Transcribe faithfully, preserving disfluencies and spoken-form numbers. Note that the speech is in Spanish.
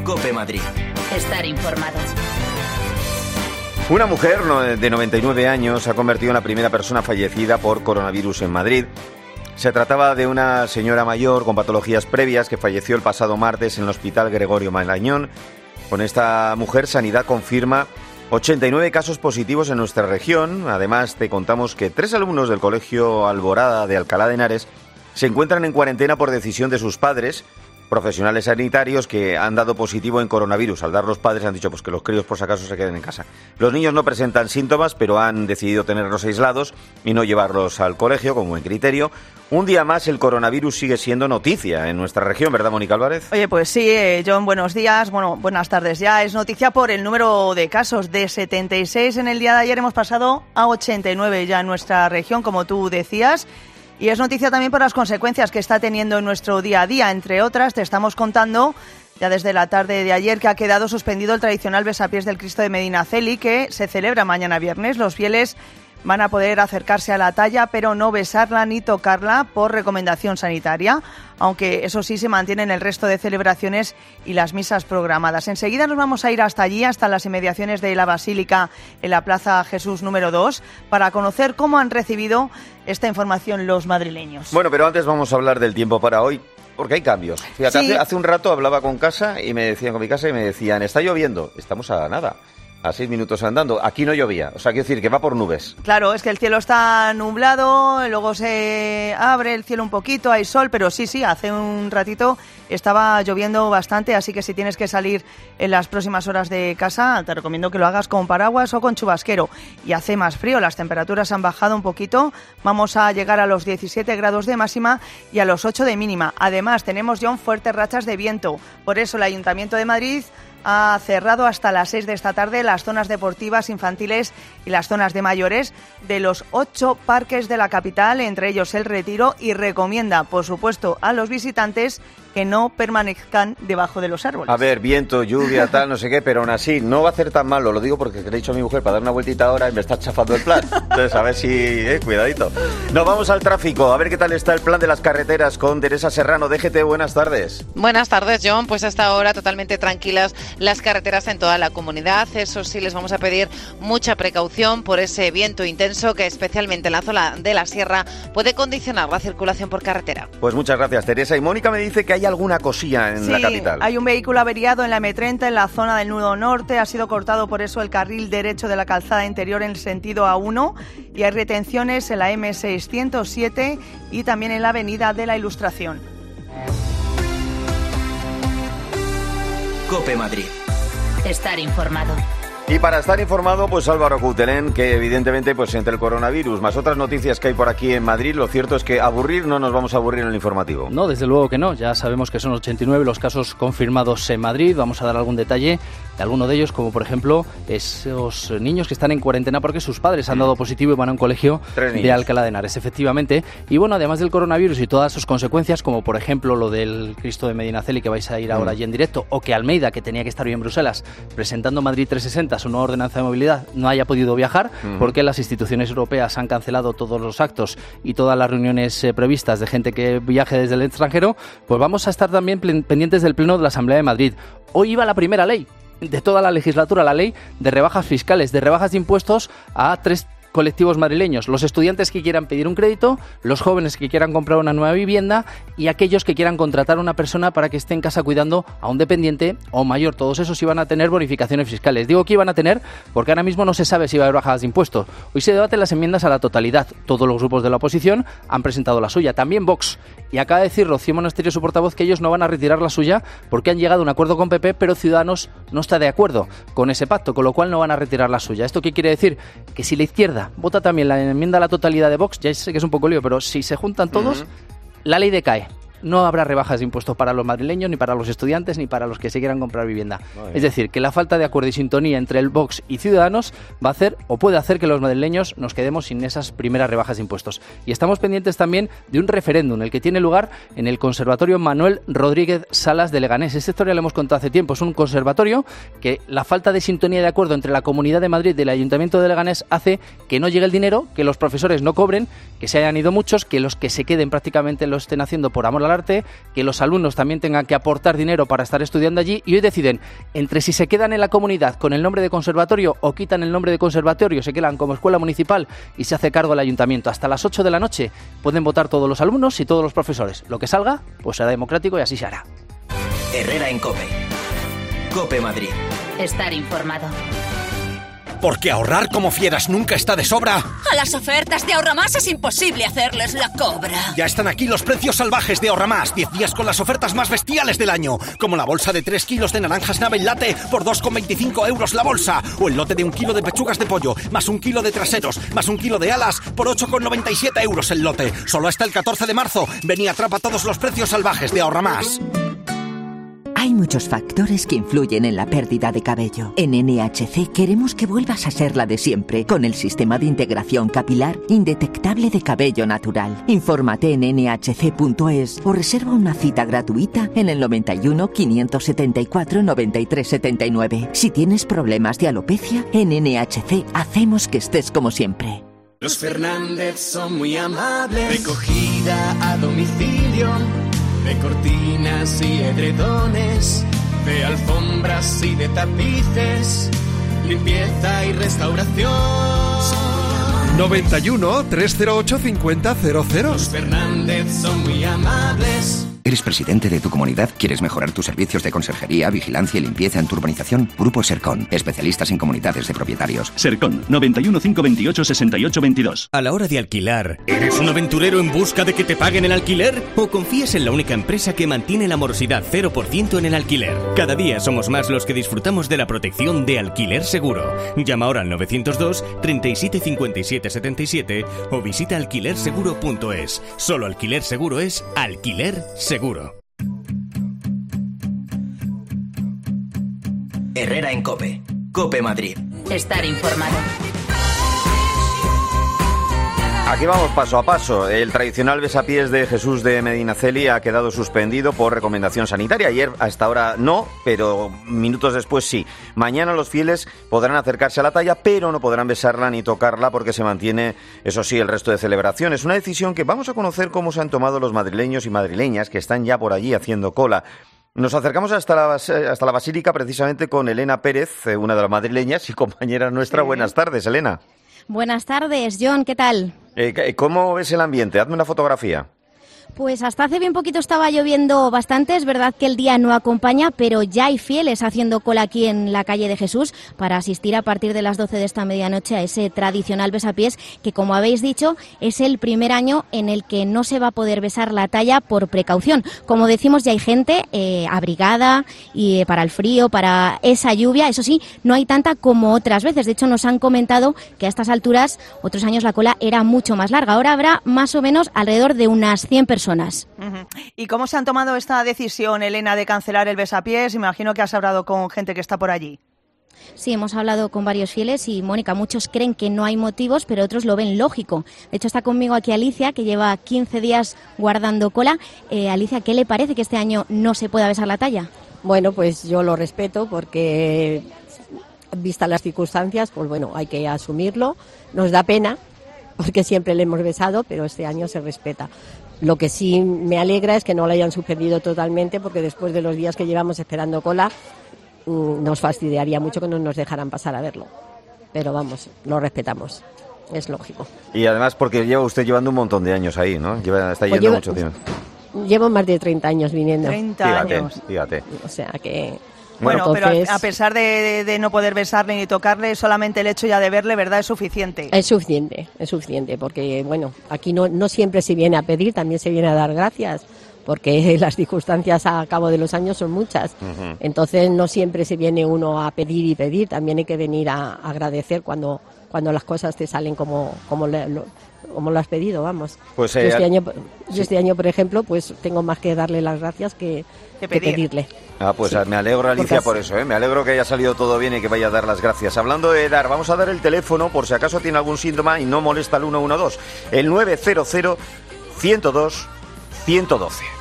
COPE Madrid. Estar informado. Una mujer de noventa y nueve años se ha convertido en la primera persona fallecida por coronavirus en Madrid. Se trataba de una señora mayor con patologías previas que falleció el pasado martes en el Hospital Gregorio Marañón. Con esta mujer, Sanidad confirma ochenta y nueve casos positivos en nuestra región. Además, te contamos que tres alumnos del Colegio Alborada de Alcalá de Henares se encuentran en cuarentena por decisión de sus padres, profesionales sanitarios que han dado positivo en coronavirus. Al dar los padres han dicho pues que los críos por si acaso se queden en casa. Los niños no presentan síntomas, pero han decidido tenerlos aislados y no llevarlos al colegio con buen criterio. Un día más el coronavirus sigue siendo noticia en nuestra región, ¿verdad, Mónica Álvarez? Oye, pues sí, eh, John, buenos días, bueno, buenas tardes ya. Es noticia por el número de casos. De setenta y seis en el día de ayer hemos pasado a ochenta y nueve ya en nuestra región, como tú decías. Y es noticia también por las consecuencias que está teniendo en nuestro día a día. Entre otras, te estamos contando ya desde la tarde de ayer que ha quedado suspendido el tradicional besapiés del Cristo de Medinaceli, que se celebra mañana viernes. Los fieles van a poder acercarse a la talla, pero no besarla ni tocarla por recomendación sanitaria, aunque eso sí se mantienen el resto de celebraciones y las misas programadas. Enseguida nos vamos a ir hasta allí, hasta las inmediaciones de la Basílica en la Plaza Jesús número dos, para conocer cómo han recibido esta información los madrileños. Bueno, pero antes vamos a hablar del tiempo para hoy, porque hay cambios. Fíjate, sí. hace, hace un rato hablaba con casa y me decían, con mi casa y me decían, está lloviendo, estamos a nada. A seis minutos andando. Aquí no llovía. O sea, quiero decir que va por nubes. Claro, es que el cielo está nublado, luego se abre el cielo un poquito, hay sol, pero sí, sí, hace un ratito estaba lloviendo bastante, así que si tienes que salir en las próximas horas de casa, te recomiendo que lo hagas con paraguas o con chubasquero. Y hace más frío, las temperaturas han bajado un poquito, vamos a llegar a los diecisiete grados de máxima y a los ocho de mínima. Además, tenemos ya fuertes rachas de viento, por eso el Ayuntamiento de Madrid ha cerrado hasta las seis de esta tarde las zonas deportivas infantiles y las zonas de mayores de los ocho parques de la capital, entre ellos El Retiro, y recomienda, por supuesto, a los visitantes que no permanezcan debajo de los árboles. A ver, viento, lluvia, tal, no sé qué, pero aún así no va a hacer tan malo. Lo digo porque le he dicho a mi mujer para dar una vueltita ahora y me está chafando el plan. Entonces, a ver si... Eh, cuidadito. Nos vamos al tráfico, a ver qué tal está el plan de las carreteras con Teresa Serrano. D G T, buenas tardes. Buenas tardes, John. Pues hasta ahora totalmente tranquilas las carreteras en toda la comunidad. Eso sí, les vamos a pedir mucha precaución por ese viento intenso que especialmente en la zona de la sierra puede condicionar la circulación por carretera. Pues muchas gracias, Teresa. Y Mónica me dice que hay alguna cosilla en sí, la capital. Hay un vehículo averiado en la eme treinta en la zona del nudo norte. Ha sido cortado por eso el carril derecho de la calzada interior en el sentido A uno y hay retenciones en la eme seiscientos siete y también en la avenida de la Ilustración. COPE Madrid. Estar informado. Y para estar informado, pues Álvaro Coutelén, que evidentemente pues entre el coronavirus más otras noticias que hay por aquí en Madrid, lo cierto es que aburrir no nos vamos a aburrir en el informativo. No, desde luego que no. Ya sabemos que son ochenta y nueve los casos confirmados en Madrid. Vamos a dar algún detalle de alguno de ellos, como por ejemplo esos niños que están en cuarentena porque sus padres han dado positivo y van a un colegio de Alcalá de Henares, efectivamente. Y bueno, además del coronavirus y todas sus consecuencias, como por ejemplo lo del Cristo de Medinaceli, que vais a ir ahora allí en directo, o que Almeida, que tenía que estar hoy en Bruselas presentando Madrid trescientos sesenta, su nueva ordenanza de movilidad, no haya podido viajar uh-huh. porque las instituciones europeas han cancelado todos los actos y todas las reuniones eh, previstas de gente que viaje desde el extranjero, pues vamos a estar también plen- pendientes del pleno de la Asamblea de Madrid. Hoy iba la primera ley de toda la legislatura, la ley de rebajas fiscales, de rebajas de impuestos a tres colectivos madrileños: los estudiantes que quieran pedir un crédito, los jóvenes que quieran comprar una nueva vivienda y aquellos que quieran contratar a una persona para que esté en casa cuidando a un dependiente o mayor. Todos esos iban a tener bonificaciones fiscales. Digo que iban a tener porque ahora mismo no se sabe si va a haber bajadas de impuestos. Hoy se debaten las enmiendas a la totalidad. Todos los grupos de la oposición han presentado la suya, también Vox. Y acaba de decir Rocío Monasterio, su portavoz, que ellos no van a retirar la suya porque han llegado a un acuerdo con P P, pero Ciudadanos no está de acuerdo con ese pacto, con lo cual no van a retirar la suya. ¿Esto qué quiere decir? Que si la izquierda vota también la enmienda a la totalidad de Vox, ya sé que es un poco lío, pero si se juntan todos, uh-huh. la ley decae. No habrá rebajas de impuestos para los madrileños, ni para los estudiantes, ni para los que se quieran comprar vivienda. Vale. Es decir, que la falta de acuerdo y sintonía entre el Vox y Ciudadanos va a hacer o puede hacer que los madrileños nos quedemos sin esas primeras rebajas de impuestos. Y estamos pendientes también de un referéndum, el que tiene lugar en el Conservatorio Manuel Rodríguez Salas de Leganés. Esta historia la hemos contado hace tiempo. Es un conservatorio que la falta de sintonía y de acuerdo entre la Comunidad de Madrid y el Ayuntamiento de Leganés hace que no llegue el dinero, que los profesores no cobren, que se hayan ido muchos, que los que se queden prácticamente lo estén haciendo por amor al asegurarte que los alumnos también tengan que aportar dinero para estar estudiando allí, y hoy deciden entre si se quedan en la comunidad con el nombre de conservatorio o quitan el nombre de conservatorio, se quedan como escuela municipal y se hace cargo el ayuntamiento. Hasta las ocho de la noche pueden votar todos los alumnos y todos los profesores. Lo que salga, pues será democrático y así se hará. Herrera en COPE. COPE Madrid. Estar informado. Porque ahorrar como fieras nunca está de sobra. A las ofertas de Ahorramás es imposible hacerles la cobra. Ya están aquí los precios salvajes de Ahorramás. diez días con las ofertas más bestiales del año. Como la bolsa de tres kilos de naranjas Nabel Latte por dos con veinticinco euros la bolsa. O el lote de un kilo de pechugas de pollo, más un kilo de traseros, más un kilo de alas por ocho con noventa y siete euros el lote. Solo hasta el catorce de marzo. Ven y atrapa todos los precios salvajes de Ahorramás. Hay muchos factores que influyen en la pérdida de cabello. En N H C queremos que vuelvas a ser la de siempre, con el sistema de integración capilar indetectable de cabello natural. Infórmate en ene hache ce punto es o reserva una cita gratuita en el noventa y uno, quinientos setenta y cuatro, noventa y tres setenta y nueve. Si tienes problemas de alopecia, en N H C hacemos que estés como siempre. Los Fernández son muy amables. Recogida a domicilio de cortinas y edredones, de alfombras y de tapices, limpieza y restauración. noventa y uno, trescientos ocho, cincuenta cero cero. Los Fernández son muy amables. ¿Eres presidente de tu comunidad? ¿Quieres mejorar tus servicios de conserjería, vigilancia y limpieza en tu urbanización? Grupo Sercon, especialistas en comunidades de propietarios. Sercon, noventa y uno, cinco veintiocho, sesenta y ocho veintidós. A la hora de alquilar, ¿eres un aventurero en busca de que te paguen el alquiler? ¿O confías en la única empresa que mantiene la morosidad cero por ciento en el alquiler? Cada día somos más los que disfrutamos de la protección de Alquiler Seguro. Llama ahora al novecientos dos, treinta y siete, cincuenta y siete, setenta y siete o visita alquiler seguro punto es. Solo Alquiler Seguro es Alquiler Seguro. Seguro. Herrera en COPE. COPE Madrid. Estar informado. Aquí vamos paso a paso. El tradicional besapiés de Jesús de Medinaceli ha quedado suspendido por recomendación sanitaria. Ayer hasta ahora no, pero minutos después sí. Mañana los fieles podrán acercarse a la talla, pero no podrán besarla ni tocarla porque se mantiene, eso sí, el resto de celebraciones. Una decisión que vamos a conocer cómo se han tomado los madrileños y madrileñas que están ya por allí haciendo cola. Nos acercamos hasta la, hasta la Basílica precisamente con Elena Pérez, una de las madrileñas y compañera nuestra. Sí. Buenas tardes, Elena. Buenas tardes, John, ¿qué tal? Eh, ¿Cómo ves el ambiente? Hazme una fotografía. Pues hasta hace bien poquito estaba lloviendo bastante, es verdad que el día no acompaña, pero ya hay fieles haciendo cola aquí en la calle de Jesús para asistir a partir de las doce de esta medianoche a ese tradicional besapiés que, como habéis dicho, es el primer año en el que no se va a poder besar la talla por precaución. Como decimos, ya hay gente eh, abrigada y eh, para el frío, para esa lluvia, eso sí, no hay tanta como otras veces. De hecho, nos han comentado que a estas alturas, otros años la cola era mucho más larga. Ahora habrá más o menos alrededor de unas cien personas. Uh-huh. ¿Y cómo se han tomado esta decisión, Elena, de cancelar el besapiés? Imagino que has hablado con gente que está por allí. Sí, hemos hablado con varios fieles y, Mónica, muchos creen que no hay motivos, pero otros lo ven lógico. De hecho, está conmigo aquí Alicia, que lleva quince días guardando cola. Eh, Alicia, ¿qué le parece que este año no se pueda besar la talla? Bueno, pues yo lo respeto porque, vistas las circunstancias, pues bueno, hay que asumirlo. Nos da pena, porque siempre le hemos besado, pero este año se respeta. Lo que sí me alegra es que no lo hayan suspendido totalmente, porque después de los días que llevamos esperando cola, nos fastidiaría mucho que no nos dejaran pasar a verlo. Pero vamos, lo respetamos, es lógico. Y además porque lleva usted llevando un montón de años ahí, ¿no? Lleva, está yendo pues llevo, mucho tiempo. Llevo más de treinta años viniendo. treinta fíjate, años. Fíjate. O sea que... Bueno, entonces, pero a pesar de, de, de no poder besarle ni tocarle, solamente el hecho ya de verle, ¿verdad?, es suficiente. Es suficiente, es suficiente, porque, bueno, aquí no, no siempre se viene a pedir, también se viene a dar gracias, porque las circunstancias a cabo de los años son muchas. Uh-huh. Entonces, no siempre se viene uno a pedir y pedir, también hay que venir a, a agradecer cuando, cuando las cosas te salen como, como, le, lo, como lo has pedido, vamos. Pues, eh, yo este año, sí. yo este año, por ejemplo, pues tengo más que darle las gracias que, que pedirle. Ah, pues me alegro, Alicia, por eso, ¿eh? Me alegro que haya salido todo bien y que vaya a dar las gracias. Hablando de dar, vamos a dar el teléfono por si acaso tiene algún síntoma y no molesta el uno uno dos. El nueve cero cero, ciento dos, ciento doce.